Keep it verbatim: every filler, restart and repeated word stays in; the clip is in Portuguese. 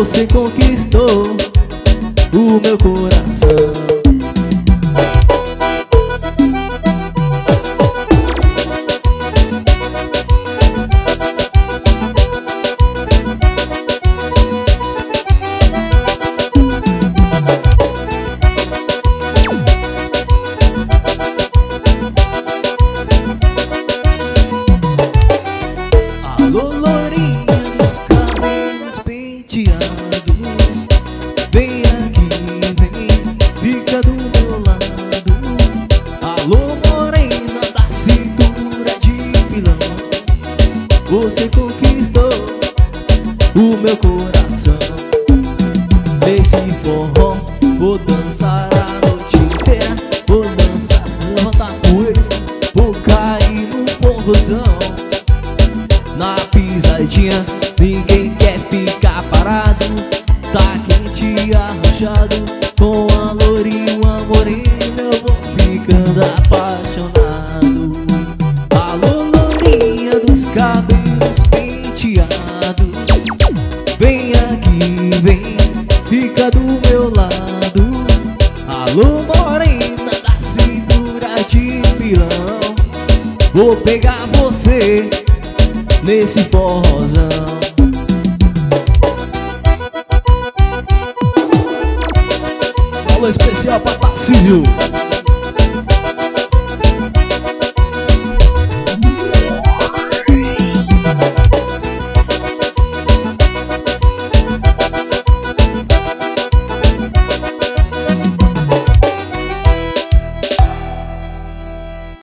Você conquistou o meu coração. Alô, lourinha dos cabelos penteados, vem aqui, vem, fica do meu lado. Alô, morena da cintura de pilão, você conquistou o meu coração. Nesse forró vou dançar a noite inteira, vou dançar sem levantar poeira, vou cair no forrozão. Na pisadinha, ninguém quer ficar parado. Tá quente arrochado, com a lourinha, a morena, eu vou ficando apaixonado. Alô, lourinha dos cabelos penteados, vem aqui, vem, fica do meu lado. Alô, morena da cintura de pilão, vou pegar você nesse forrozão. Alô especial pra Tarcísio.